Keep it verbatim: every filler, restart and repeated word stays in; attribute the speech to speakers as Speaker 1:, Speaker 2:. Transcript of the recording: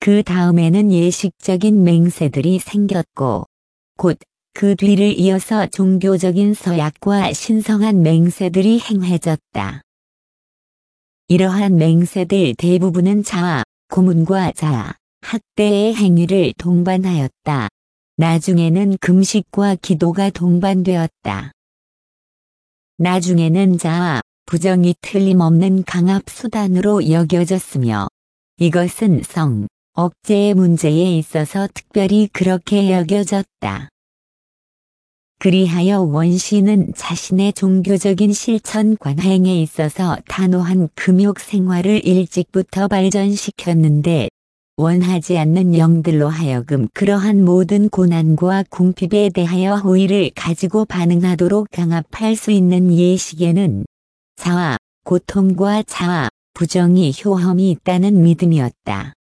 Speaker 1: 그 다음에는 예식적인 맹세들이 생겼고 곧 그 뒤를 이어서 종교적인 서약과 신성한 맹세들이 행해졌다. 이러한 맹세들 대부분은 자아, 고문과 자아, 학대의 행위를 동반하였다. 나중에는 금식과 기도가 동반되었다. 나중에는 자아, 부정이 틀림없는 강압 수단으로 여겨졌으며 이것은 성, 억제의 문제에 있어서 특별히 그렇게 여겨졌다. 그리하여 원시는 자신의 종교적인 실천 관행에 있어서 단호한 금욕 생활을 일찍부터 발전시켰는데 원하지 않는 영들로 하여금 그러한 모든 고난과 궁핍에 대하여 호의를 가지고 반응하도록 강압할 수 있는 예식에는 자아, 고통과 자아, 부정이 효험이 있다는 믿음이었다.